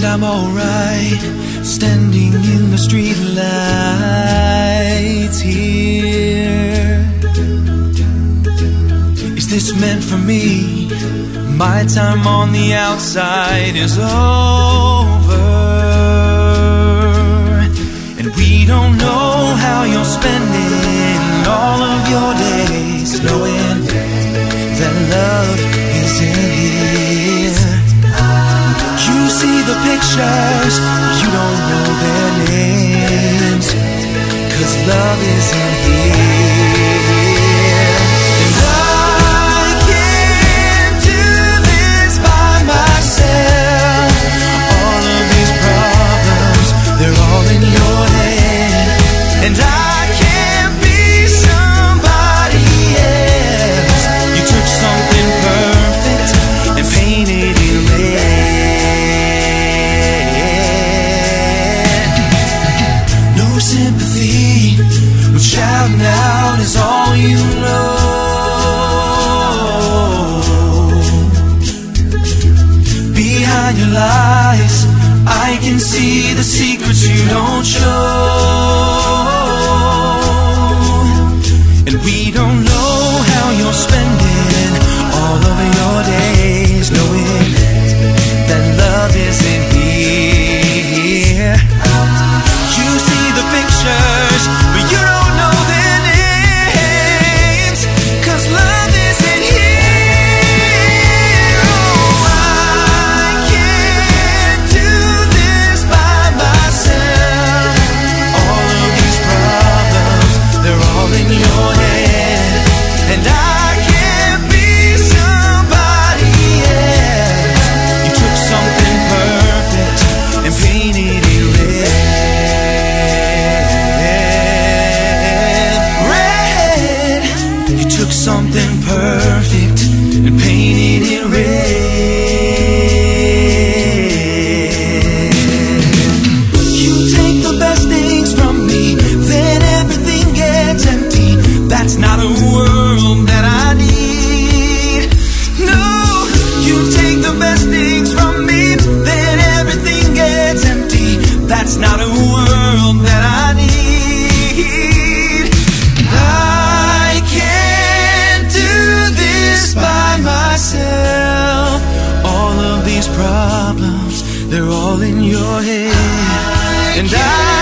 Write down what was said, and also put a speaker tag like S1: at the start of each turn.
S1: I'm alright, standing in the street lights here. Is this meant for me? My time on the outside is over, and we don't know how you're spending all of your days, knowing that love isn't here. You see the pictures, you don't know their names, 'cause love isn't here. And I can't do this by myself. All of these problems, they're all in your head. And I can't be somebody else. You took something perfect and painted it red. Sympathy, but shouting out is all you know. Behind your lies, I can see the secrets you don't show. And we don't know how you're spending all of your days, knowing that love isn't here. You see the pictures, but you don't know their names, 'cause love isn't here. Oh, I can't do this by myself. All of these problems, they're all in your head. And I can't be somebody else. You took something perfect and painted it red. Took something perfect and painted it red. You take the best things from me, then everything gets empty. That's not a world that I need. No, you take the best things from me, then everything gets empty. That's not a world that I need. Myself, all of these problems, they're all in your head. And